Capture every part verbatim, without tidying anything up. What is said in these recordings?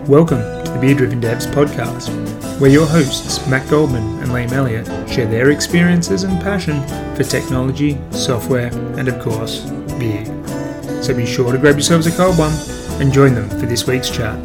Welcome to the Beer Driven Devs podcast, where your hosts, Matt Goldman and Liam Elliott, share their experiences and passion for technology, software, and of course, beer. So be sure to grab yourselves a cold one and join them for this week's chat.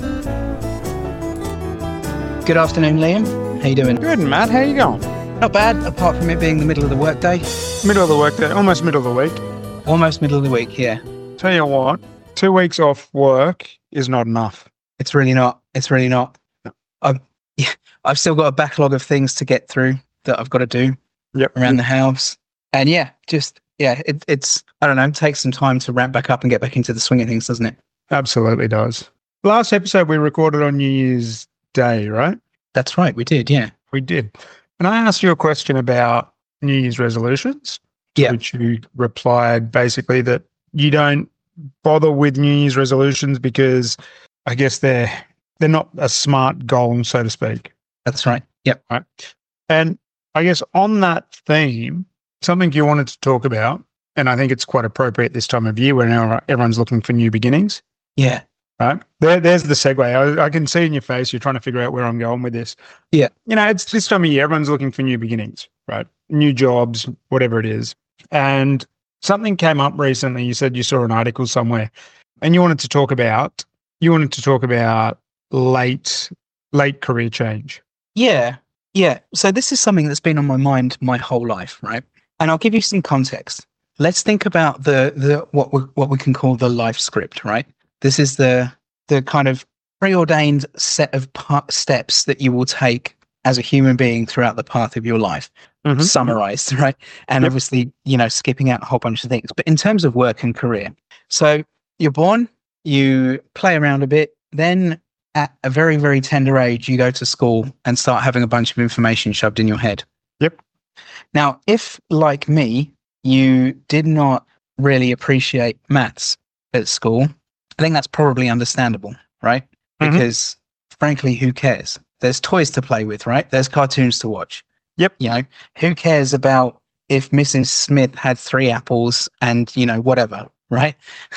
Good afternoon, Liam. How you doing? Good, Matt. How you going? Not bad, apart from it being the middle of the workday. Middle of the workday, almost middle of the week. Almost middle of the week, yeah. Tell you what, two weeks off work is not enough. It's really not. It's really not. I've, yeah, I've still got a backlog of things to get through that I've got to do Yep. around the house. And yeah, just, yeah, it, it's, I don't know, it takes some time to ramp back up and get back into the swing of things, doesn't it? Absolutely does. Last episode we recorded on New Year's Day, right? That's right, we did, yeah. We did. And I asked you a question about New Year's resolutions. Yeah. Which you replied basically that you don't bother with New Year's resolutions because I guess they're they're not a smart goal, so to speak. That's right. Yep. Right. And I guess on that theme, something you wanted to talk about, and I think it's quite appropriate this time of year when everyone's looking for new beginnings. Yeah. Right. There, there's the segue. I, I can see in your face you're trying to figure out where I'm going with this. Yeah. You know, it's this time of year, everyone's looking for new beginnings, right? New jobs, whatever it is. And something came up recently. You said you saw an article somewhere and you wanted to talk about, you wanted to talk about late, late career change. Yeah. Yeah. So this is something that's been on my mind my whole life, right? And I'll give you some context. Let's think about the, the what we, what we can call the life script, right? This is the the kind of preordained set of pa- steps that you will take as a human being throughout the path of your life, Mm-hmm. summarized, right? And Yep. obviously, you know, skipping out a whole bunch of things. But in terms of work and career, so you're born, you play around a bit, then at a very, very tender age, you go to school and start having a bunch of information shoved in your head. Yep. Now, if, like me, you did not really appreciate maths at school, I think that's probably understandable, right? Mhm. Because frankly, who cares? There's toys to play with, right? There's cartoons to watch. Yep. You know, who cares about if Missus Smith had three apples and, you know, whatever, right?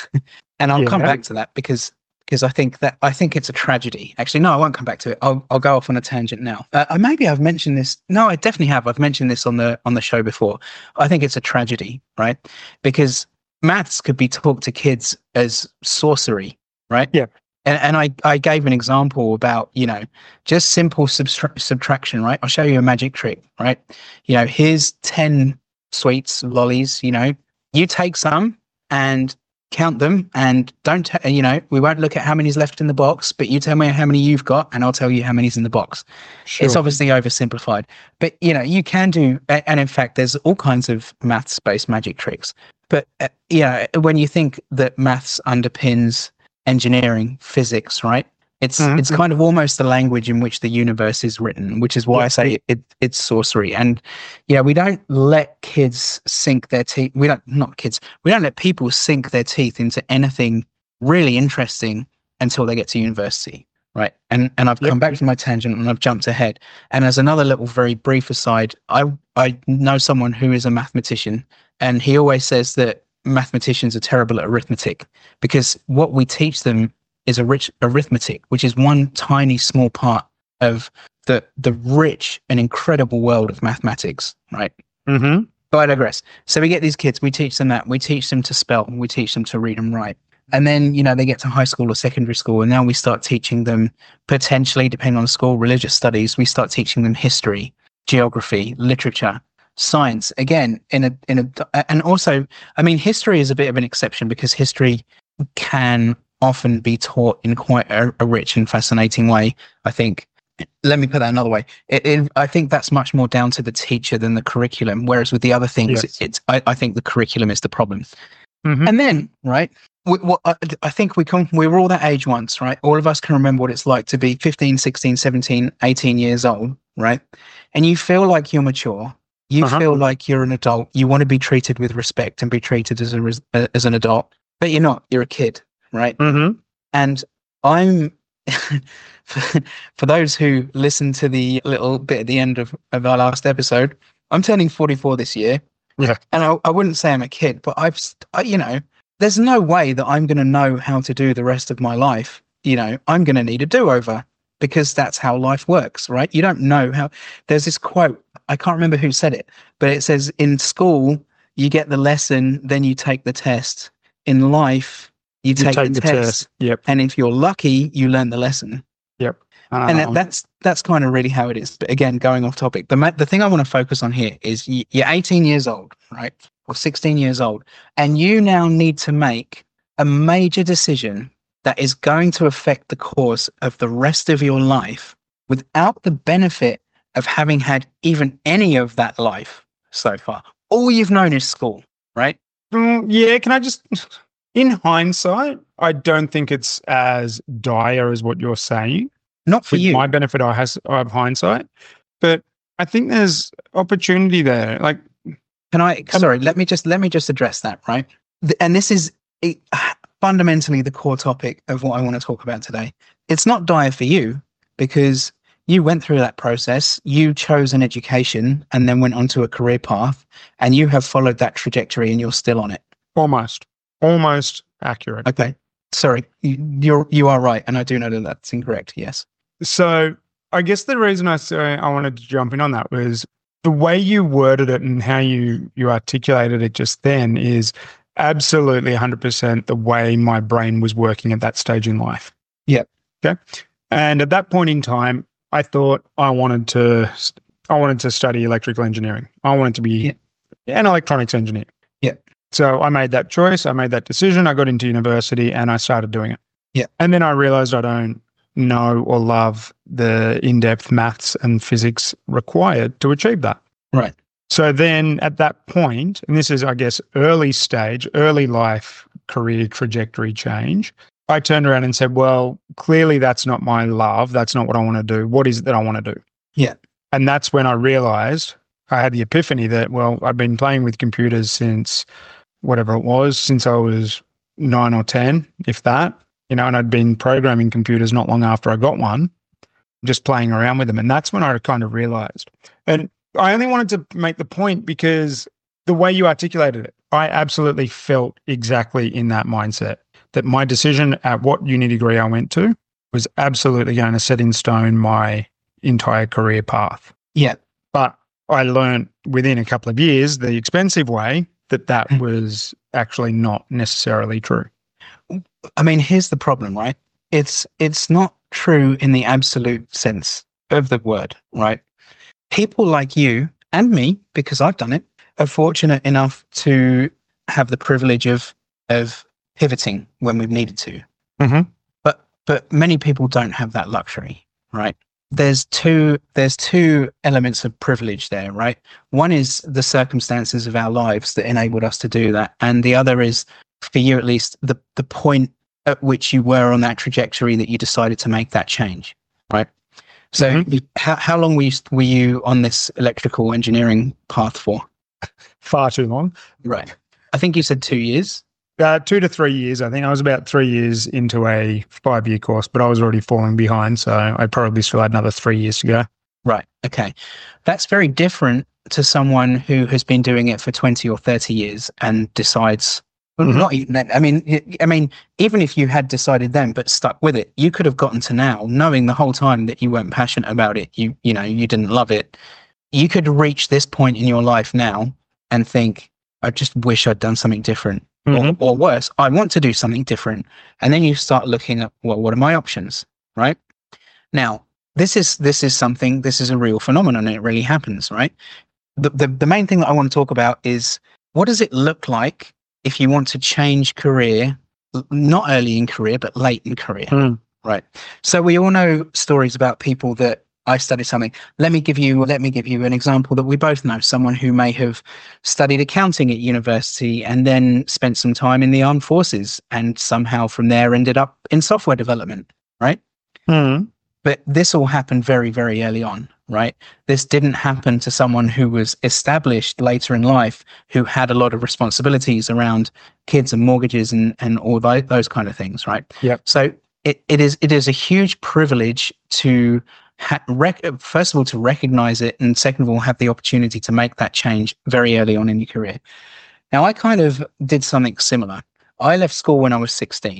And I'll come Yeah. back to that because because I think that I think it's a tragedy. Actually, no, I won't come back to it. I'll I'll go off on a tangent now. Uh, uh, maybe I've mentioned this. No, I definitely have. I've mentioned this on the on the show before. I think it's a tragedy, right? Because maths could be taught to kids as sorcery, right? Yeah. And and I, I gave an example about, you know, just simple subtra- subtraction, right? I'll show you a magic trick, right? You know, here's ten sweets, lollies, you know, you take some and count them and don't, t- you know, we won't look at how many's left in the box, but you tell me how many you've got and I'll tell you how many's in the box. Sure. It's obviously oversimplified, but you know, you can do, a- and in fact, there's all kinds of maths-based magic tricks. But uh, you know, when you think that maths underpins engineering, physics, right? It's Mhm. it's kind of almost the language in which the universe is written, which is why Yeah. I say it, it's sorcery. And yeah, we don't let kids sink their teeth. We don't, not kids. We don't let people sink their teeth into anything really interesting until they get to university, right? And and I've Yep. come back to my tangent and I've jumped ahead. And as another little very brief aside, I I know someone who is a mathematician, and he always says that mathematicians are terrible at arithmetic because what we teach them is a rich arithmetic, which is one tiny small part of the the rich and incredible world of mathematics, right? Mm-hmm. But I digress. So we get these kids, we teach them that, we teach them to spell, we teach them to read and write. And then, you know, they get to high school or secondary school, and now we start teaching them, potentially, depending on the school, religious studies, we start teaching them history, geography, literature, science. Again, in a in a and also, I mean, history is a bit of an exception because history can often be taught in quite a, a rich and fascinating way, I think. Let me put that another way. It, it, I think that's much more down to the teacher than the curriculum. Whereas with the other things, Yes. it's, it's I, I think the curriculum is the problem. Mhm. And then, right, we, what, I, I think we can, we were all that age once, right? All of us can remember what it's like to be fifteen, sixteen, seventeen, eighteen years old, right? And you feel like you're mature. You Uh-huh. feel like you're an adult. You want to be treated with respect and be treated as a res- uh, as an adult, but you're not. You're a kid, right? Mm-hmm. And I'm, for, for those who listen to the little bit at the end of, of our last episode, I'm turning forty-four this year. Yeah. And I, I wouldn't say I'm a kid, but I've, st- I, you know, there's no way that I'm going to know how to do the rest of my life you know, I'm going to need a do-over because that's how life works, right? You don't know how. There's this quote, I can't remember who said it, but it says, in school, you get the lesson, then you take the test. In life, you, You take, take the, the test, test. Yep. and if you're lucky, you learn the lesson. Yep. I And know. that, that's that's kind of really how it is. But again, going off topic, the ma- the thing I want to focus on here is y- you're eighteen years old, right, or sixteen years old, and you now need to make a major decision that is going to affect the course of the rest of your life without the benefit of having had even any of that life so far. All you've known is school, right? Mm, yeah, can I just, in hindsight, I don't think it's as dire as what you're saying. Not for With you. my benefit, I has I have hindsight, but I think there's opportunity there. Like, Can I? Sorry, let me just let me just address that, right? Th- And this is it, fundamentally the core topic of what I want to talk about today. It's not dire for you because you went through that process. You chose an education and then went onto a career path, and you have followed that trajectory, and you're still on it. almost, almost accurate. Okay. Sorry, you, you're you are right, and I do know that that's incorrect. Yes. So I guess the reason I say I wanted to jump in on that was the way you worded it and how you you articulated it just then is absolutely one hundred percent the way my brain was working at that stage in life. Yep. Okay. And at that point in time, I thought I wanted to I wanted to study electrical engineering. I wanted to be Yep. an electronics engineer. Yep. So I made that choice. I made that decision. I got into university and I started doing it. Yep. And then I realized I don't know or love the in-depth maths and physics required to achieve that. Right. So then at that point, and this is, I guess, early stage, early life career trajectory change, I turned around and said, well, clearly that's not my love. That's not what I want to do. What is it that I want to do? Yeah. And that's when I realized, I had the epiphany that, well, I've been playing with computers since whatever it was, since I was nine or ten, if that, you know, and I'd been programming computers not long after I got one, just playing around with them. And that's when I kind of realized. And I only wanted to make the point because the way you articulated it, I absolutely felt exactly in that mindset that my decision at what uni degree I went to was absolutely going to set in stone my entire career path. Yeah. But I learned within a couple of years, the expensive way, that that was actually not necessarily true. I mean, here's the problem, right? It's it's not true in the absolute sense of the word, right? People like you and me, because I've done it, are fortunate enough to have the privilege of of pivoting when we've needed to. Mm-hmm. But but many people don't have that luxury, right? There's two there's two elements of privilege there, right? One is the circumstances of our lives that enabled us to do that, and the other is, for you at least, the the point at which you were on that trajectory that you decided to make that change, right? So, Mm-hmm. how how long were you were you on this electrical engineering path for? Far too long. Right. I think you said two years. Uh, two to three years. I think I was about three years into a five-year course, but I was already falling behind, so I probably still had another three years to go. Right. Okay. That's very different to someone who has been doing it for twenty or thirty years and decides, well, Mhm. not even then. I mean, y- I mean, even if you had decided then but stuck with it, you could have gotten to now knowing the whole time that you weren't passionate about it. You, you know, you didn't love it. You could reach this point in your life now and think, I just wish I'd done something different. Mhm. Or, or worse, I want to do something different. And then you start looking at, well, what are my options? Right. Now, this is this is something, this is a real phenomenon, and it really happens, right? The, the the main thing that I want to talk about is, what does it look like if you want to change career, l- not early in career, but late in career, Mm. right? So we all know stories about people that, I studied something. Let me give you let me give you an example that we both know. Someone who may have studied accounting at university and then spent some time in the armed forces and somehow from there ended up in software development, right? Mm. But this all happened very, very early on, right? This didn't happen to someone who was established later in life, who had a lot of responsibilities around kids and mortgages and, and all tho- those kind of things, right? Yep. So it, it is it is a huge privilege to ha- rec- first of all to recognize it, and second of all have the opportunity to make that change very early on in your career. Now, I kind of did something similar. I left school when I was sixteen.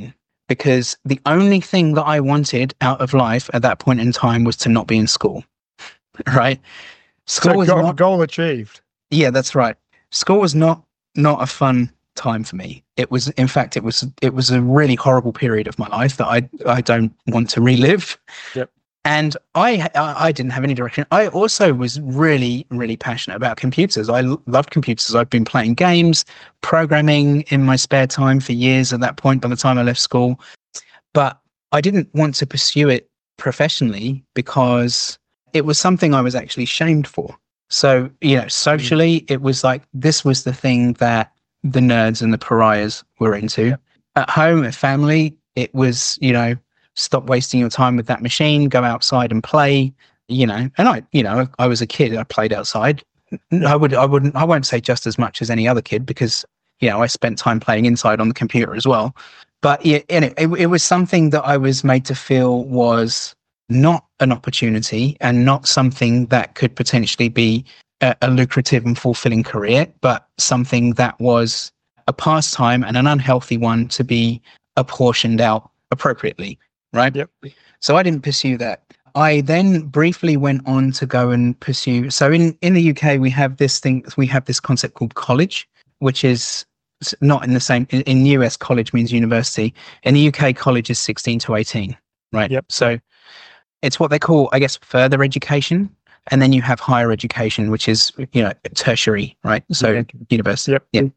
because the only thing that I wanted out of life at that point in time was to not be in school. Right? School So was goal, not, goal achieved. yeah, that's right. School was not not a fun time for me. It was, in fact, it was it was a really horrible period of my life that I I don't want to relive. Yep. And I I didn't have any direction. I also was really really passionate about computers. I l- loved computers. I've been playing games, programming in my spare time for years at that point by the time I left school. But I didn't want to pursue it professionally because it was something I was actually shamed for. So, you know, socially, it was like this was the thing that the nerds and the pariahs were into. At home, at family, it was, you know, stop wasting your time with that machine, go outside and play, you know. And I, you know, I was a kid, I played outside. I would, I wouldn't, I won't say just as much as any other kid because, you know, I spent time playing inside on the computer as well. But yeah, and it, it, it was something that I was made to feel was not an opportunity and not something that could potentially be a, a lucrative and fulfilling career, but something that was a pastime and an unhealthy one to be apportioned out appropriately. Right. Yep. So I didn't pursue that. I then briefly went on to go and pursue. So in, in the U K, we have this thing, we have this concept called college, which is not in the same, in, in U S college means university. In the U K, college is sixteen to eighteen. Right. Yep. So it's what they call, I guess, further education. And then you have higher education, which is, you know, tertiary, right? So Yeah. university. Yep. Yeah.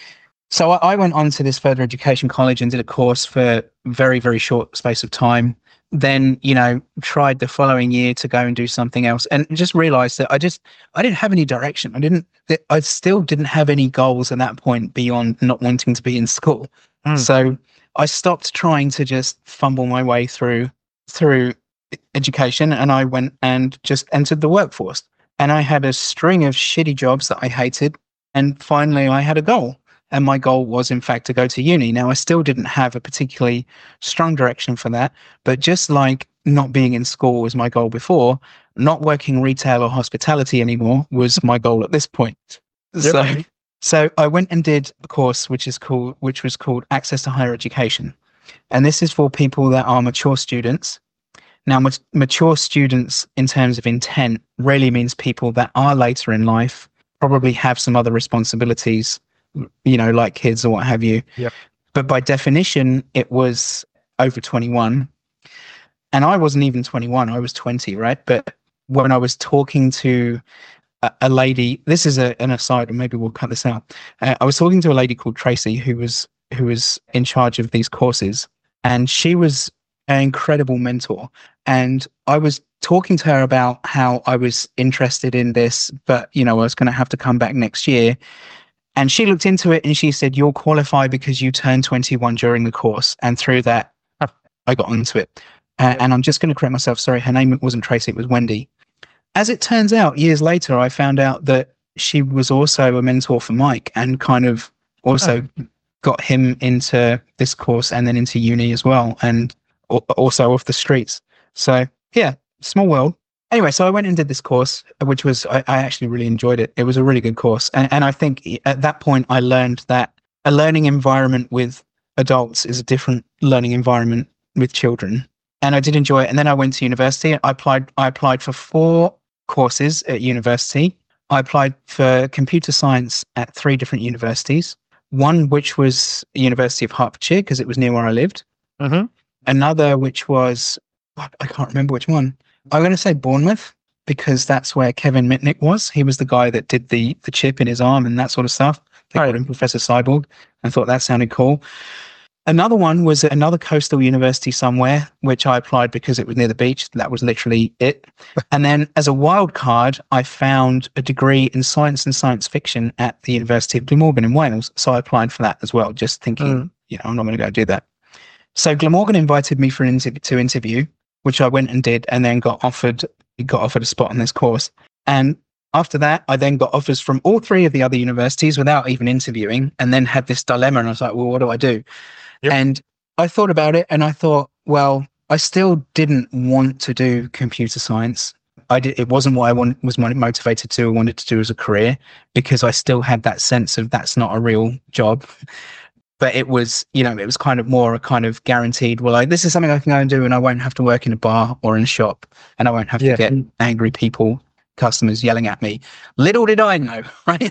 So I, I went on to this further education college and did a course for very, very short space of time. Then, you know, tried the following year to go and do something else and just realized that I just, I didn't have any direction. I didn't, I still didn't have any goals at that point beyond not wanting to be in school. Mm. So I stopped trying to just fumble my way through, through education, and I went and just entered the workforce. And I had a string of shitty jobs that I hated. And finally I had a goal. And my goal was, in fact, to go to uni. Now, I still didn't have a particularly strong direction for that. But just like not being in school was my goal before, not working retail or hospitality anymore was my goal at this point. Yep. So, so I went and did a course which is called, which was called Access to Higher Education. And this is for people that are mature students. Now, mat- mature students in terms of intent really means people that are later in life, probably have some other responsibilities, you know, like kids or what have you. Yep. But by definition, it was over twenty-one. And I wasn't even twenty-one, I was twenty, right? But when I was talking to a, a lady, this is a, an aside, or maybe we'll cut this out. Uh, I was talking to a lady called Tracy, who was who was in charge of these courses. And she was an incredible mentor. And I was talking to her about how I was interested in this, but, you know, I was going to have to come back next year. And she looked into it and she said, you'll qualify because you turned twenty-one during the course. And through that, I got onto it. Uh, and I'm just going to correct myself. Sorry, her name wasn't Tracy, it was Wendy. As it turns out, years later, I found out that she was also a mentor for Mike and kind of also oh. got him into this course and then into uni as well. And also off the streets. So yeah, small world. Anyway, so I went and did this course, which was, I, I actually really enjoyed it. It was a really good course. And, and I think at that point, I learned that a learning environment with adults is a different learning environment with children. And I did enjoy it. And then I went to university. I applied, I applied for four courses at university. I applied for computer science at three different universities. One, which was University of Hertfordshire, because it was near where I lived. Mm-hmm. Another, which was, I can't remember which one. I'm going to say Bournemouth, because that's where Kevin Mitnick was. He was the guy that did the the chip in his arm and that sort of stuff. They Right. called him Professor Cyborg. I thought that sounded cool. Another one was at another coastal university somewhere, which I applied because it was near the beach. That was literally it. And then as a wild card, I found a degree in science and science fiction at the University of Glamorgan in Wales. So I applied for that as well, just thinking, Mm. you know, I'm not going to go do that. So Glamorgan invited me for an interview to interview, which I went and did, and then got offered got offered a spot on this course. And after that, I then got offers from all three of the other universities without even interviewing, and then had this dilemma. And I was like, well, what do I do? Yep. And I thought about it, and I thought, well, I still didn't want to do computer science. I did. It wasn't what I want, was motivated to, or wanted to do as a career, because I still had that sense of that's not a real job. but it was, you know, it was kind of more a kind of guaranteed, well, like, this is something I can go and do, and I won't have to work in a bar or in a shop, and I won't have Yeah. to get angry people, customers yelling at me. Little did I know, right?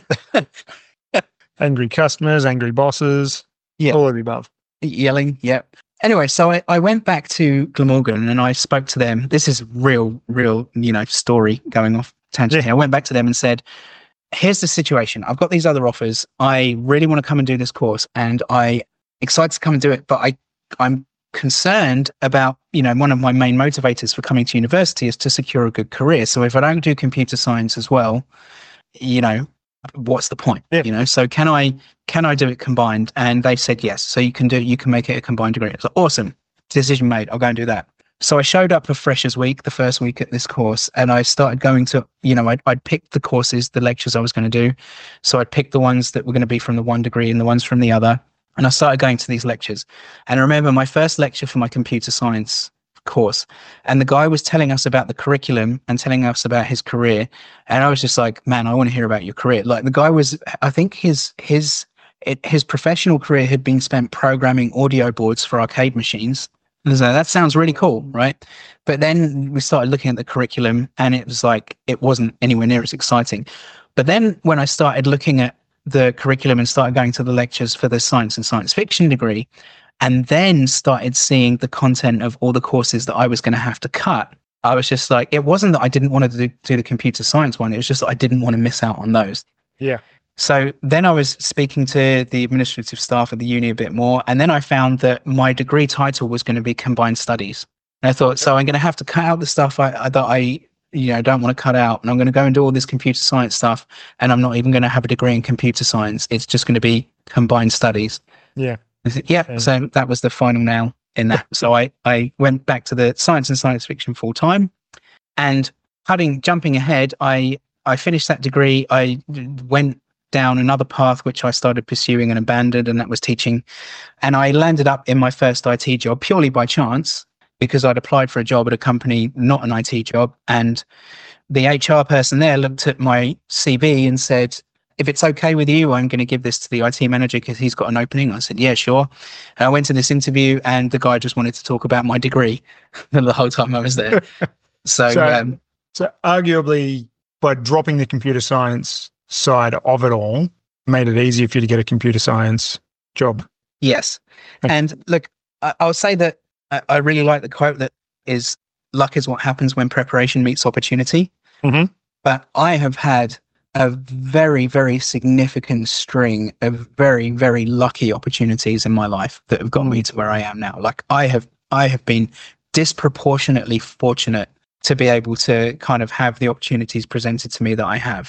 Angry customers, angry bosses, Yeah. all of the above. Yelling, yeah. Anyway, so I, I went back to Glamorgan and I spoke to them. This is real, real, you know, story going off tangent Yeah. here. I went back to them and said, here's the situation. I've got these other offers. I really want to come and do this course, and I excited to come and do it, but I, I'm concerned about, you know, one of my main motivators for coming to university is to secure a good career. So if I don't do computer science as well, you know, what's the point? Yeah. You know, so can I can I do it combined? And they said yes. So you can do you can make it a combined degree. It's like, awesome. Decision made. I'll go and do that. So I showed up for Freshers Week, the first week at this course, and I started going to, you know, I'd, I'd picked the courses, the lectures I was going to do. So I'd picked the ones that were going to be from the one degree and the ones from the other. And I started going to these lectures. And I remember my first lecture for my computer science course, and the guy was telling us about the curriculum and telling us about his career. And I was just like, man, I want to hear about your career. Like, the guy was, I think his, his, it, his professional career had been spent programming audio boards for arcade machines. And so that sounds really cool, right? But then we started looking at the curriculum, and it was like, it wasn't anywhere near as exciting. But then when I started looking at the curriculum and started going to the lectures for the science and science fiction degree, and then started seeing the content of all the courses that I was going to have to cut, I was just like, it wasn't that I didn't want to do, do the computer science one. It was just that I didn't want to miss out on those. Yeah. So then I was speaking to the administrative staff at the uni a bit more, and then I found that my degree title was going to be combined studies. And I thought, so I'm going to have to cut out the stuff I, I, that I, you know, don't want to cut out, and I'm going to go and do all this computer science stuff, and I'm not even going to have a degree in computer science. It's just going to be combined studies. Yeah. I said, yeah. Okay. So that was the final nail in that. So I, I went back to the science and science fiction full time, and cutting, jumping ahead, I, I finished that degree. I went down another path, which I started pursuing and abandoned, and that was teaching. And I landed up in my first I T job purely by chance, because I'd applied for a job at a company, not an I T job. And the H R person there looked at my C V and said, if it's okay with you, I'm going to give this to the I T manager because he's got an opening. I said, yeah, sure. And I went to this interview, and the guy just wanted to talk about my degree the whole time I was there. So, So- um, So arguably, by dropping the computer science side of it all, made it easier for you to get a computer science job. yes. Okay. And look, I, I'll say that I, I really like the quote that is, luck is what happens when preparation meets opportunity. Mhm. But I have had a very, very significant string of very, very lucky opportunities in my life that have got me to where I am now. Like, I have, I have been disproportionately fortunate to be able to kind of have the opportunities presented to me that I have.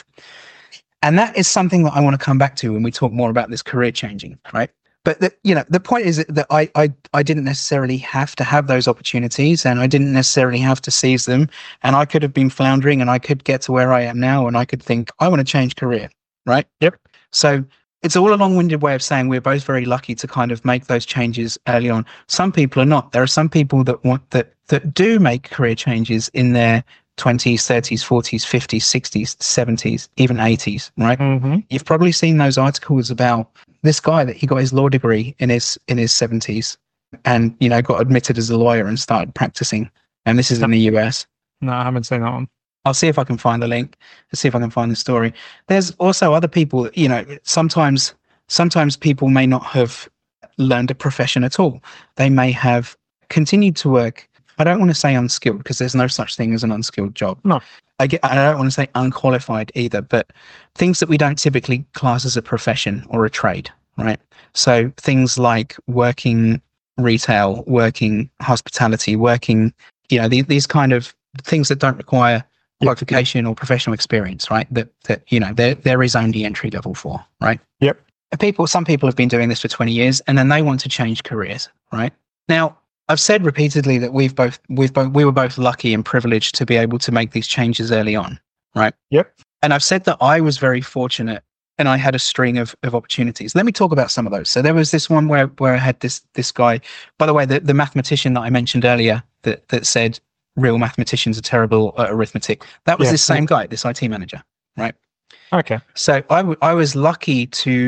And that is something that I want to come back to when we talk more about this career changing, right? But the, you know, the point is that I, I, I didn't necessarily have to have those opportunities, and I didn't necessarily have to seize them. And I could have been floundering, and I could get to where I am now, and I could think, I want to change career, right? Yep. So it's all a long-winded way of saying we're both very lucky to kind of make those changes early on. Some people are not. There are some people that want that that do make career changes in their twenties, thirties, forties, fifties, sixties, seventies, even eighties, right? Mm-hmm. You've probably seen those articles about this guy that he got his law degree in his in his seventies, and, you know, got admitted as a lawyer and started practicing. And this is in the U S. No, I haven't seen that one. I'll see if I can find the link. Let's see if I can find the story. There's also other people, you know, sometimes sometimes people may not have learned a profession at all. They may have continued to work. I don't want to say unskilled, because there's no such thing as an unskilled job. No. I get, I don't want to say unqualified either, but things that we don't typically class as a profession or a trade, right? So things like working retail, working hospitality, working, you know, these, these kind of things that don't require qualification or professional experience, right? That, that, you know, there, there is only entry level for, right? Yep. People, some people have been doing this for twenty years, and then they want to change careers, right? Now, I've said repeatedly that we've both, we've both, we were both lucky and privileged to be able to make these changes early on, right? Yep. And I've said that I was very fortunate, and I had a string of, of opportunities. Let me talk about some of those. So there was this one where, where I had this, this guy, by the way, the, the mathematician that I mentioned earlier that, that said real mathematicians are terrible at arithmetic. That was Yeah. this same guy, this I T manager, right? Okay. So I, w- I was lucky to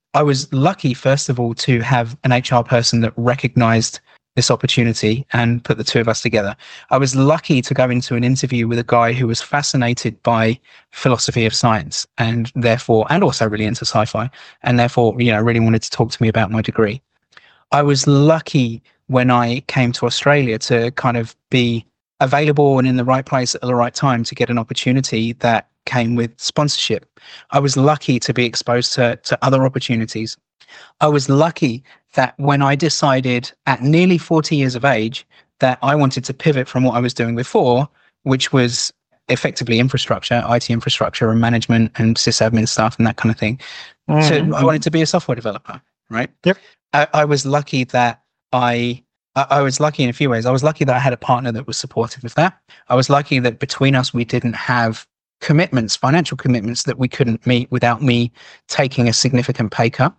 I was lucky, first of all, to have an H R person that recognized this opportunity and put the two of us together. I was lucky to go into an interview with a guy who was fascinated by philosophy of science and therefore, and also really into sci-fi, and therefore, you know, really wanted to talk to me about my degree. I was lucky when I came to Australia to kind of be available and in the right place at the right time to get an opportunity that came with sponsorship. I was lucky to be exposed to, to other opportunities. I was lucky that when I decided at nearly forty years of age that I wanted to pivot from what I was doing before, which was effectively infrastructure, I T infrastructure and management and sysadmin stuff and that kind of thing. Mm-hmm. So I wanted to be a software developer, right? Yep. I, I was lucky that I, I, I was lucky in a few ways. I was lucky that I had a partner that was supportive of that. I was lucky that between us, we didn't have commitments, financial commitments that we couldn't meet without me taking a significant pay cut.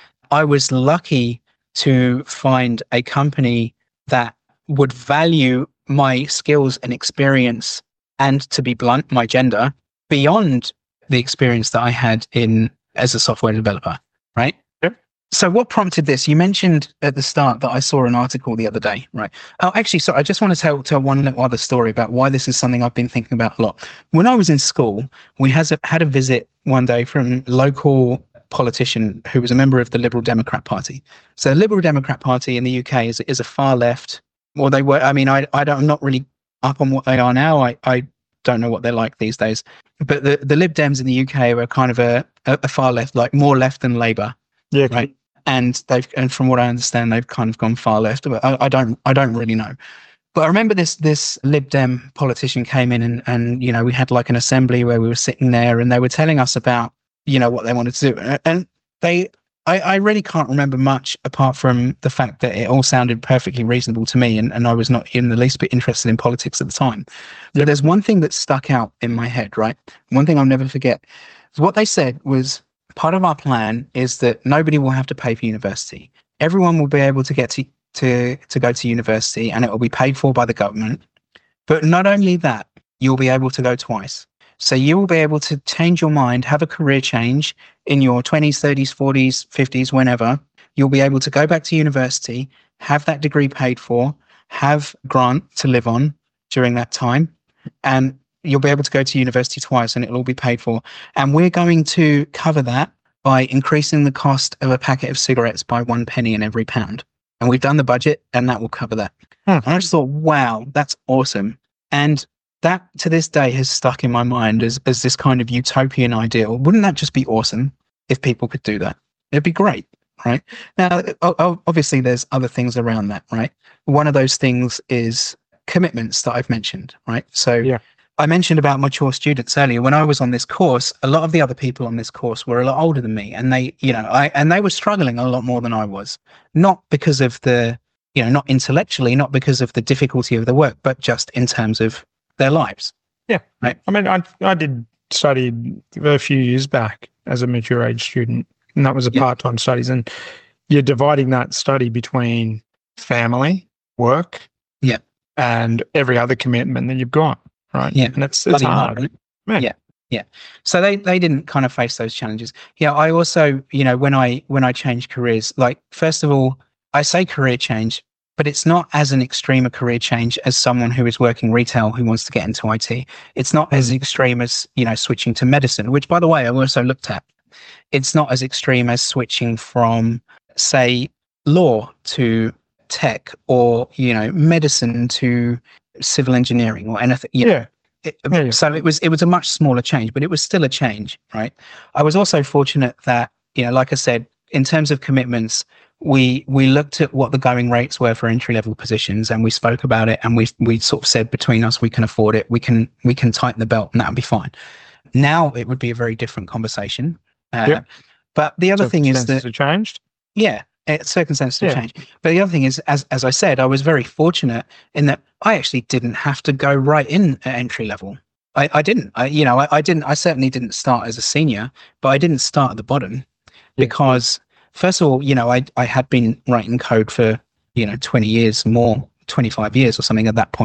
I was lucky to find a company that would value my skills and experience and, to be blunt, my gender beyond the experience that I had in as a software developer, right? Yep. So what prompted this? You mentioned at the start that I saw an article the other day, right? Oh, actually, sorry, I just want to tell, tell one little other story about why this is something I've been thinking about a lot. When I was in school, we has a, had a visit one day from local politician who was a member of the Liberal Democrat Party. So the Liberal Democrat Party in the U K is, is a far left, or they were, I mean, I, I don't, I'm not really up on what they are now. I, I don't know what they're like these days. But the, the Lib Dems in the U K were kind of a, a far left, like more left than Labour. Yeah. Right. And they've, and from what I understand, they've kind of gone far left. But I, I don't, I don't really know. But I remember this this Lib Dem politician came in and, and, you know, we had like an assembly where we were sitting there and they were telling us about, you know, what they wanted to do. And they, I, I really can't remember much apart from the fact that it all sounded perfectly reasonable to me. And, and I was not in the least bit interested in politics at the time. But there's one thing that stuck out in my head, right? One thing I'll never forget. So what they said was, part of our plan is that nobody will have to pay for university. Everyone will be able to get to, to, to go to university and it will be paid for by the government. But not only that, you'll be able to go twice. So you will be able to change your mind, have a career change in your twenties, thirties, forties, fifties, whenever. You'll be able to go back to university, have that degree paid for, have a grant to live on during that time, and you'll be able to go to university twice and it'll all be paid for. And we're going to cover that by increasing the cost of a packet of cigarettes by one penny in every pound. And we've done the budget and that will cover that. Hmm. And I just thought, wow, that's awesome. And that to this day has stuck in my mind as, as this kind of utopian ideal. Wouldn't that just be awesome if people could do that? It'd be great, right? Now, obviously there's other things around that, right? One of those things is commitments that I've mentioned, right? So yeah. I mentioned about mature students earlier. When I was on this course, a lot of the other people on this course were a lot older than me, and they, you know, I and they were struggling a lot more than I was. Not because of the, you know, not intellectually, not because of the difficulty of the work, but just in terms of their lives. Yeah. Right. I mean, I I did study a few years back as a mature age student, and that was a yeah. part-time studies. And you're dividing that study between family, work, yeah, and every other commitment that you've got. Right. Yeah. And it's, it's hard. hard right? Yeah. Yeah. So they, they didn't kind of face those challenges. Yeah. I also, you know, when I, when I changed careers, like, first of all, I say career change, but it's not as an extreme a career change as someone who is working retail who wants to get into I T. It's not as extreme as, you know, switching to medicine, which, by the way, I also looked at. It's not as extreme as switching from, say, law to tech, or, you know, medicine to civil engineering or anything. You know, yeah. It, yeah, yeah. So it was, it was a much smaller change, but it was still a change, right? I was also fortunate that, you know, like I said, in terms of commitments, we we looked at what the going rates were for entry level positions, and we spoke about it, and we we sort of said between us, we can afford it, we can we can tighten the belt, and that'll be fine. Now it would be a very different conversation. Uh, yeah. But the other thing is that have changed. Yeah. It, circumstances have yeah. changed. But the other thing is, as as I said, I was very fortunate in that I actually didn't have to go right in at entry level. I, I didn't. I you know I, I didn't. I certainly didn't start as a senior, but I didn't start at the bottom yeah. because first of all, you know, I I had been writing code for you know twenty years, more twenty-five years or something at that point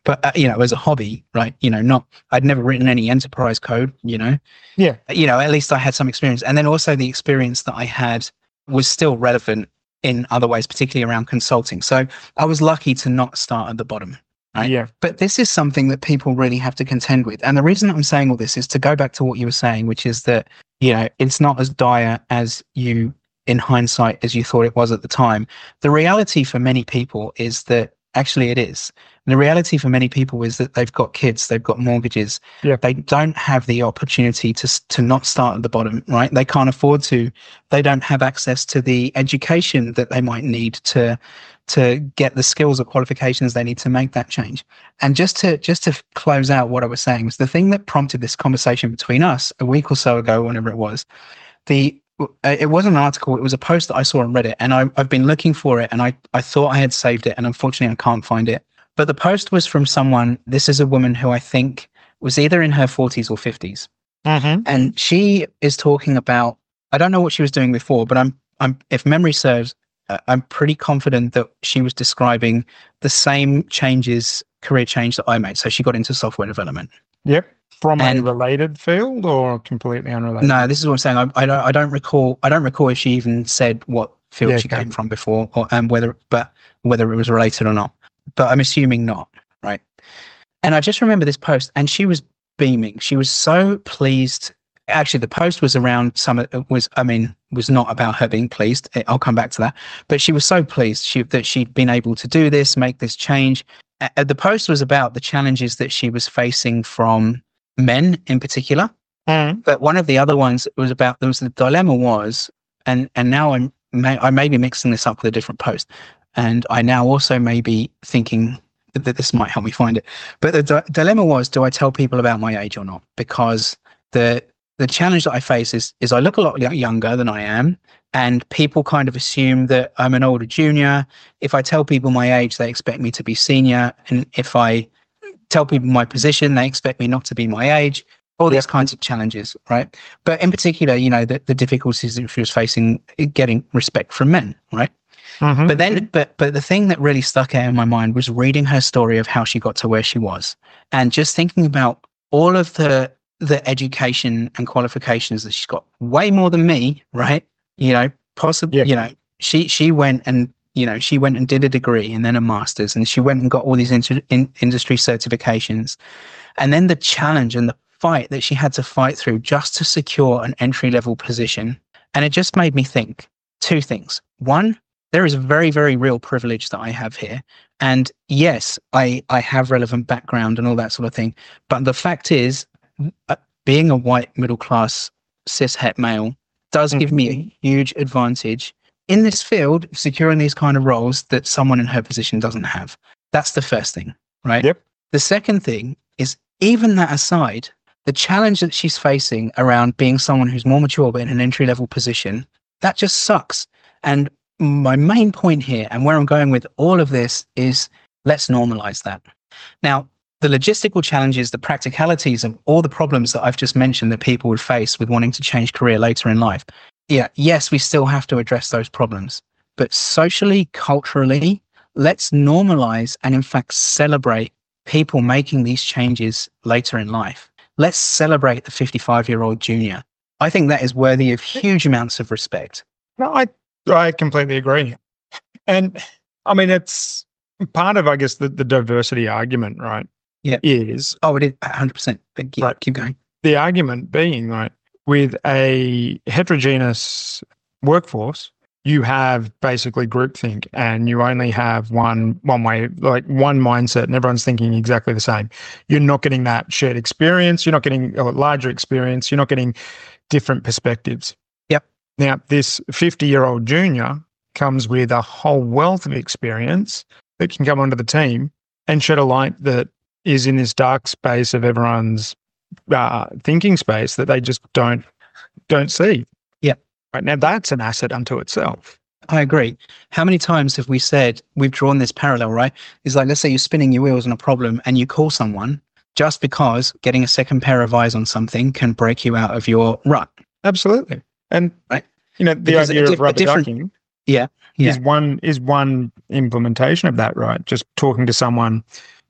but uh, you know, as a hobby, right? You know, not I'd never written any enterprise code. You know, Yeah. You know, at least I had some experience, and then also the experience that I had was still relevant in other ways, particularly around consulting. So I was lucky to not start at the bottom. Right? Yeah. But this is something that people really have to contend with. And the reason I'm saying all this is to go back to what you were saying, which is that, you know, it's not as dire as you, in hindsight, as you thought it was at the time. The reality for many people is that actually it is. And the reality for many people is that they've got kids, they've got mortgages. Yeah. They don't have the opportunity to, to not start at the bottom, right? They can't afford to. They don't have access to the education that they might need to to get the skills or qualifications they need to make that change. And just to just to close out what I was saying was the thing that prompted this conversation between us a week or so ago, whenever it was, the it wasn't an article, it was a post that I saw on Reddit, and I, I've been looking for it, and I, I thought I had saved it, and unfortunately I can't find it. But the post was from someone, this is a woman who I think was either in her forties or fifties. Mm-hmm. And she is talking about, I don't know what she was doing before, but I'm, I'm if memory serves, I'm pretty confident that she was describing the same changes, career change that I made. So she got into software development. Yep. From And- a related field or completely unrelated? No, this is what I'm saying. I, I don't. I don't recall. I don't recall if she even said what field Yeah, she okay. came from before, or and whether, but whether it was related or not. But I'm assuming not, right? And I just remember this post, and she was beaming. She was so pleased. Actually, the post was around some. It was, I mean, was not about her being pleased. I'll come back to that. But she was so pleased she, that she'd been able to do this, make this change. Uh, the post was about the challenges that she was facing from men in particular. Mm. But one of the other ones was about, there was the dilemma was, and and now I'm may, I may be mixing this up with a different post, and I now also may be thinking that this might help me find it. But the di- dilemma was, do I tell people about my age or not? Because the the challenge that I face is is I look a lot younger than I am, and people kind of assume that I'm an older junior. If I tell people my age, they expect me to be senior, and if I tell people my position, they expect me not to be my age. All these Yep. kinds of challenges, right? But in particular, you know, the, the difficulties that she was facing getting respect from men, right? Mm-hmm. But then, but but the thing that really stuck out in my mind was reading her story of how she got to where she was, and just thinking about all of the the education and qualifications that she's got. Way more than me, right? You know, possibly. Yeah. You know, she she went and you know she went and did a degree and then a master's, and she went and got all these inter- in, industry certifications, and then the challenge and the fight that she had to fight through just to secure an entry level position. And it just made me think two things. One, there is a very, very real privilege that I have here. And yes, I, I have relevant background and all that sort of thing. But the fact is, uh, being a white middle class cis het male does give me a huge advantage in this field, securing these kind of roles that someone in her position doesn't have. That's the first thing, right? Yep. The second thing is, even that aside, the challenge that she's facing around being someone who's more mature but in an entry level position, that just sucks. And my main point here, and where I'm going with all of this, is let's normalize that. Now, the logistical challenges, the practicalities of all the problems that I've just mentioned that people would face with wanting to change career later in life. Yeah, yes, we still have to address those problems. But socially, culturally, let's normalize and in fact celebrate people making these changes later in life. Let's celebrate the fifty-five-year-old junior. I think that is worthy of huge amounts of respect. No, I I completely agree. And I mean, it's part of, I guess, the, the diversity argument, right? Yeah. Is Oh, it is one hundred percent. But keep, Right. keep going. the argument being, right, with a heterogeneous workforce, you have basically groupthink, and you only have one one way, like one mindset, and everyone's thinking exactly the same. You're not getting that shared experience. You're not getting a larger experience. You're not getting different perspectives. Yep. Now, this fifty-year-old junior comes with a whole wealth of experience that can come onto the team and shed a light that is in this dark space of everyone's uh, thinking space that they just don't don't see. Yep. Right now, that's an asset unto itself. I agree. How many times have we said, we've drawn this parallel, right? It's like, let's say you're spinning your wheels on a problem and you call someone just because getting a second pair of eyes on something can break you out of your rut. Absolutely. And Right. you know, the Because a idea diff- of a rubber different- ducking Yeah, yeah. is one is one implementation of that, right? Just talking to someone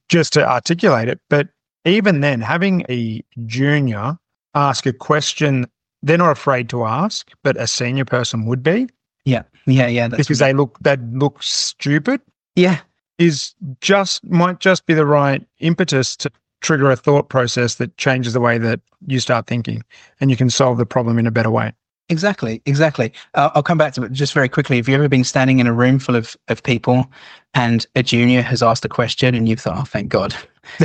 just to articulate it. But even then, having a junior ask a question they're not afraid to ask, but a senior person would be. Yeah, yeah, yeah. That's because right. they look they look stupid. Yeah, is just might just be the right impetus to trigger a thought process that changes the way that you start thinking, and you can solve the problem in a better way. Exactly, exactly. Uh, I'll come back to it just very quickly. Have you ever been standing in a room full of, of people and a junior has asked a question and you've thought, oh, thank God?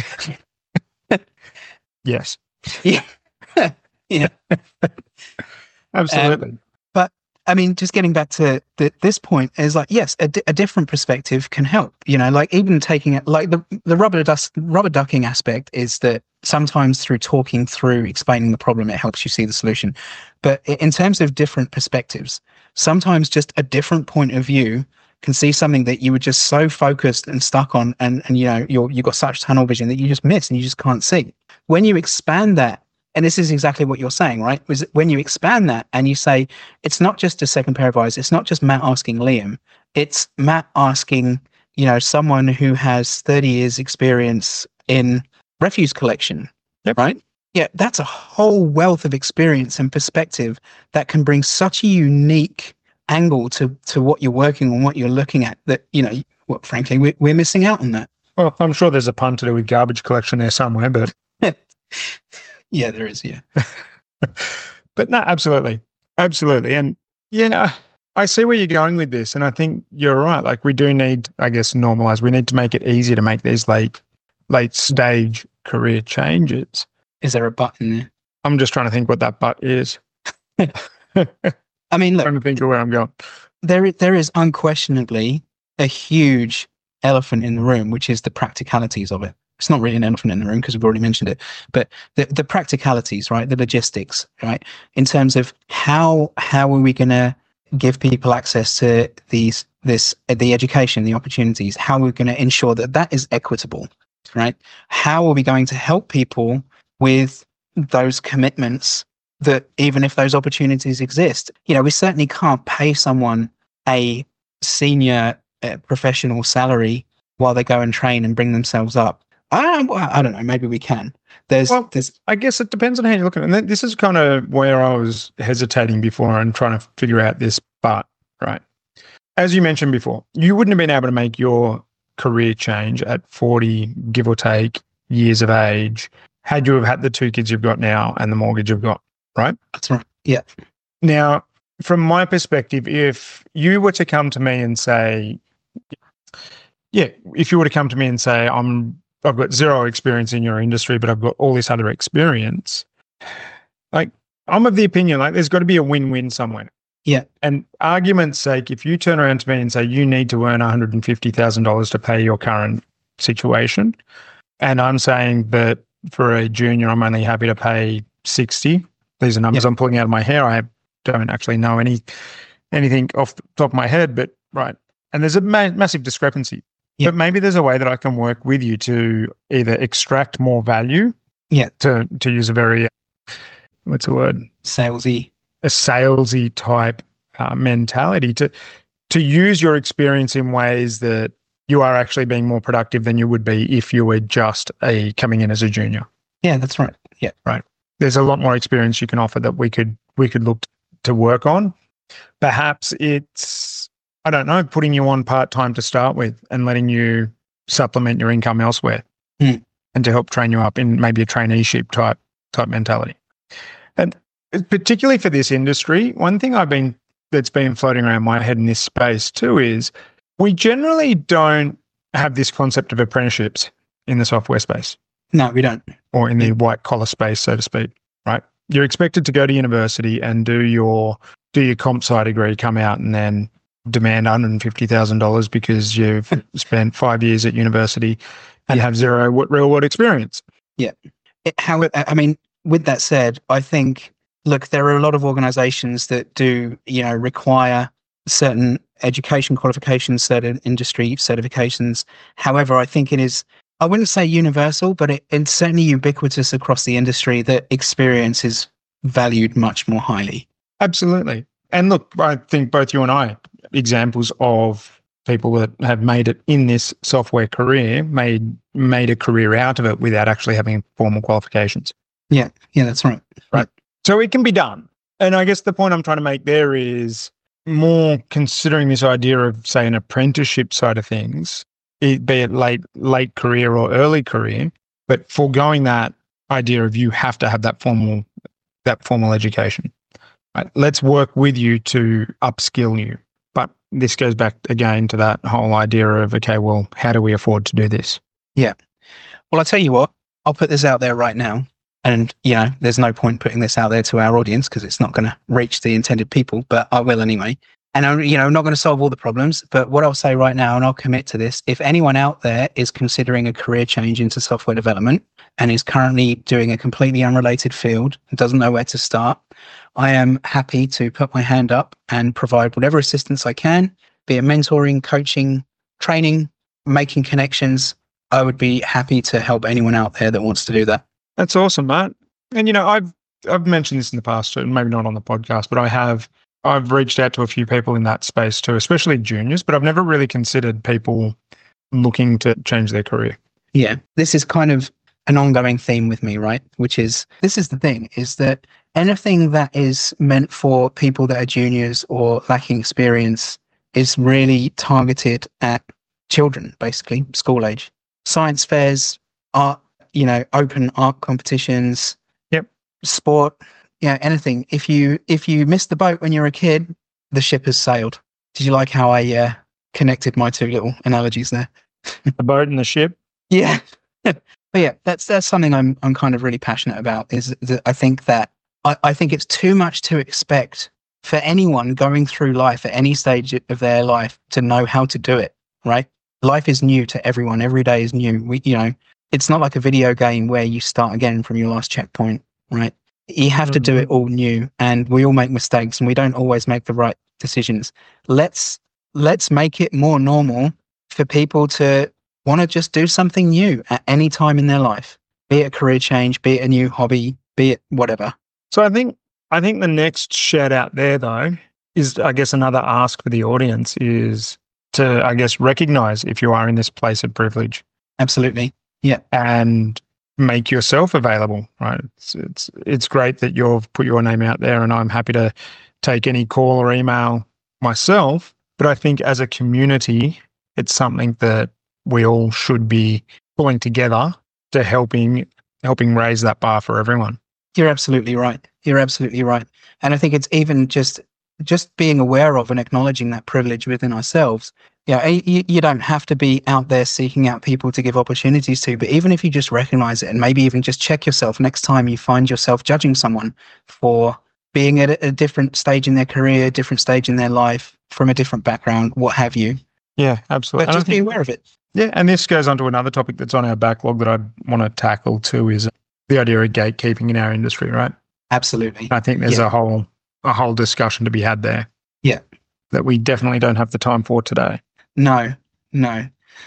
Yes. Yeah. Yeah. Absolutely. Um, but I mean, just getting back to the, this point is like, yes, a, di- a different perspective can help, you know, like even taking it like the, the rubber dust, rubber ducking aspect is that sometimes through talking through explaining the problem, it helps you see the solution. But i- in terms of different perspectives, sometimes just a different point of view can see something that you were just so focused and stuck on. And, and you know, you're, you've got such tunnel vision that you just miss and you just can't see. When you expand that, and this is exactly what you're saying, right? Was when you expand that and you say, it's not just a second pair of eyes. It's not just Matt asking Liam. It's Matt asking, you know, someone who has thirty years experience in refuse collection, yep. right? Yeah, that's a whole wealth of experience and perspective that can bring such a unique angle to, to what you're working on, what you're looking at that, you know, well, frankly, we're, we're missing out on that. Well, I'm sure there's a pun to do with garbage collection there somewhere, but... Yeah, there is. Yeah. But no, absolutely. Absolutely. And yeah, I see where you're going with this. And I think you're right. Like we do need, I guess, normalize. We need to make it easier to make these late, late stage career changes. Is there a button there? I'm just trying to think what that but is. I mean, look, trying to think of where I'm going. There, is, there is unquestionably a huge elephant in the room, which is the practicalities of it. It's not really an elephant in the room because we've already mentioned it, but the, the practicalities, right? The logistics, right? In terms of how how are we going to give people access to these this the education, the opportunities? How are we going to ensure that that is equitable, right? How are we going to help people with those commitments that even if those opportunities exist, you know, we certainly can't pay someone a senior uh, professional salary while they go and train and bring themselves up. I, I don't know. Maybe we can. There's, well, there's. I guess it depends on how you look at it. And this is kind of where I was hesitating before and trying to figure out this but, right? As you mentioned before, you wouldn't have been able to make your career change at forty, give or take, years of age, had you have had the two kids you've got now and the mortgage you've got, right? That's right. Yeah. Now, from my perspective, if you were to come to me and say, yeah, if you were to come to me and say, I'm I've got zero experience in your industry, but I've got all this other experience. Like, I'm of the opinion, like, there's got to be a win-win somewhere. Yeah. And argument's sake, if you turn around to me and say, you need to earn one hundred fifty thousand dollars to pay your current situation, and I'm saying that for a junior, I'm only happy to pay sixty. These are numbers yeah. I'm pulling out of my hair. I don't actually know any anything off the top of my head, but right. And there's a ma- massive discrepancy. Yeah. But maybe there's a way that I can work with you to either extract more value, yeah, to to use a very, what's the word? Salesy. A salesy type uh, mentality to to use your experience in ways that you are actually being more productive than you would be if you were just a coming in as a junior. Yeah, that's right. Yeah, right. There's a lot more experience you can offer that we could we could look to work on. Perhaps it's, I don't know, putting you on part-time to start with and letting you supplement your income elsewhere mm. and to help train you up in maybe a traineeship type type mentality. And particularly for this industry, one thing I've been that's been floating around my head in this space too is we generally don't have this concept of apprenticeships in the software space. No, we don't. Or in the white collar space, so to speak, right? You're expected to go to university and do your do your comp sci degree, come out and then demand one hundred fifty thousand dollars because you've spent five years at university and you have zero real world experience. Yeah. It, how, I mean, with that said, I think, look, there are a lot of organizations that do, you know, require certain education qualifications, certain industry certifications. However, I think it is, I wouldn't say universal, but it, it's certainly ubiquitous across the industry that experience is valued much more highly. Absolutely. And look, I think both you and I, examples of people that have made it in this software career made made a career out of it without actually having formal qualifications. Yeah, yeah, that's right. Right. So it can be done. And I guess the point I'm trying to make there is more considering this idea of, say, an apprenticeship side of things, it, be it late late career or early career, but foregoing that idea of you have to have that formal that formal education. Right? Let's work with you to upskill you. But this goes back again to that whole idea of, okay, well, how do we afford to do this? Yeah. Well, I'll tell you what, I'll put this out there right now. And, you know, there's no point putting this out there to our audience because it's not going to reach the intended people, but I will anyway. And I'm, you know, not going to solve all the problems, but what I'll say right now, and I'll commit to this, if anyone out there is considering a career change into software development and is currently doing a completely unrelated field and doesn't know where to start, I am happy to put my hand up and provide whatever assistance I can, be it mentoring, coaching, training, making connections. I would be happy to help anyone out there that wants to do that. That's awesome, Matt. And, you know, I've I've mentioned this in the past, and maybe not on the podcast, but I have I've reached out to a few people in that space too, especially juniors, but I've never really considered people looking to change their career. Yeah, this is kind of an ongoing theme with me, right? Which is, this is the thing, is that anything that is meant for people that are juniors or lacking experience is really targeted at children, basically, school age. Science fairs, art, you know, open art competitions, yep, sport, yeah, anything. If you if you missed the boat when you were a kid, the ship has sailed. Did you like how I uh, connected my two little analogies there? The boat and the ship. Yeah, but yeah, that's that's something I'm I'm kind of really passionate about. Is that I think that I, I think it's too much to expect for anyone going through life at any stage of their life to know how to do it. Right? Life is new to everyone. Every day is new. We, you know, it's not like a video game where you start again from your last checkpoint. Right? You have to do it all new, and we all make mistakes and we don't always make the right decisions. Let's let's make it more normal for people to want to just do something new at any time in their life, be it a career change, be it a new hobby, be it whatever. So I think I think the next shout out there though is, I guess, another ask for the audience is to, I guess, recognize if you are in this place of privilege. Absolutely. Yeah. And make yourself available, right? It's, it's it's great that you've put your name out there, and I'm happy to take any call or email myself. But I think as a community, it's something that we all should be pulling together to helping helping raise that bar for everyone. You're absolutely right. You're absolutely right. And I think it's even just just being aware of and acknowledging that privilege within ourselves. Yeah, you, you don't have to be out there seeking out people to give opportunities to, but even if you just recognize it and maybe even just check yourself next time you find yourself judging someone for being at a different stage in their career, a different stage in their life, from a different background, what have you. Yeah, absolutely. But just be aware of it. Yeah, and this goes on to another topic that's on our backlog that I want to tackle too, is the idea of gatekeeping in our industry, right? Absolutely. I think there's yeah. a whole a whole discussion to be had there. Yeah. That we definitely don't have the time for today. No, no.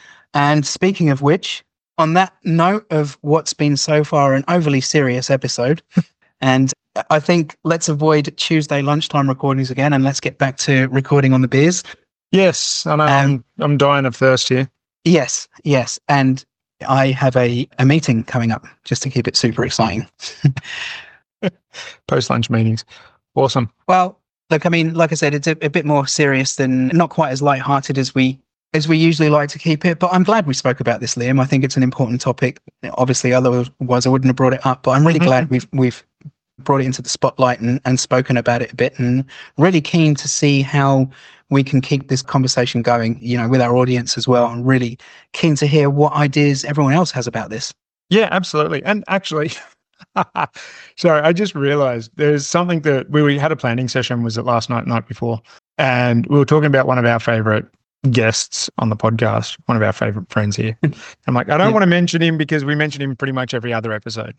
And speaking of which, on that note of what's been so far an overly serious episode, and I think let's avoid Tuesday lunchtime recordings again, and let's get back to recording on the beers. Yes, I know. Um, I'm, I'm dying of thirst here. Yes, yes. And I have a, a meeting coming up just to keep it super exciting. Post-lunch meetings. Awesome. Well, look, I mean, like I said, it's a, a bit more serious than, not quite as lighthearted as we as we usually like to keep it. But I'm glad we spoke about this, Liam. I think it's an important topic. Obviously, otherwise I wouldn't have brought it up. But I'm really glad we've we've brought it into the spotlight and, and spoken about it a bit, and really keen to see how we can keep this conversation going, you know, with our audience as well. And really keen to hear what ideas everyone else has about this. Yeah, absolutely. And actually, sorry, I just realized there's something that we, we had a planning session, was it last night, night before, and we were talking about one of our favorite guests on the podcast, one of our favorite friends here. I'm like, I don't yeah. want to mention him because we mention him pretty much every other episode.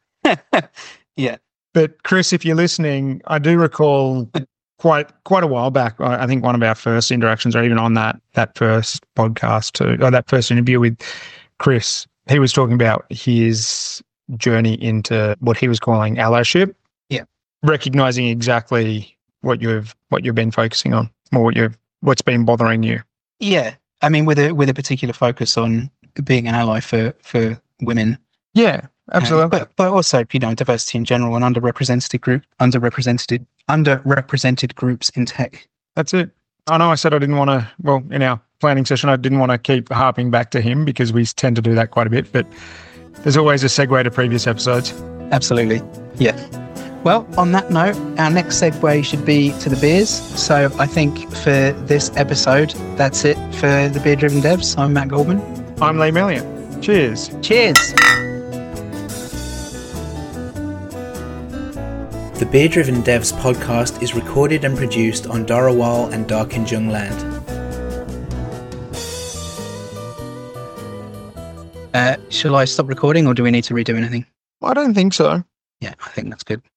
Yeah. But Chris, if you're listening, I do recall quite quite a while back, I think one of our first interactions, or even on that that first podcast, too, or that first interview with Chris, he was talking about his journey into what he was calling allyship. Yeah. Recognizing exactly what you've what you've been focusing on, or what you've what's been bothering you. Yeah, I mean, with a with a particular focus on being an ally for for women. Yeah, Um, absolutely. but but also, you know, diversity in general and underrepresented group, underrepresented underrepresented groups in tech. That's it. I know I said I didn't want to, well, in our planning session, I didn't want to keep harping back to him because we tend to do that quite a bit, but there's always a segue to previous episodes. Absolutely. Yeah. Well, on that note, our next segue should be to the beers. So I think for this episode, that's it for the Beer Driven Devs. I'm Matt Goldman. I'm Liam Elliott. Cheers. Cheers. The Beer Driven Devs podcast is recorded and produced on Dharawal and Darkinjung land. Uh, shall I stop recording or do we need to redo anything? I don't think so. Yeah, I think that's good.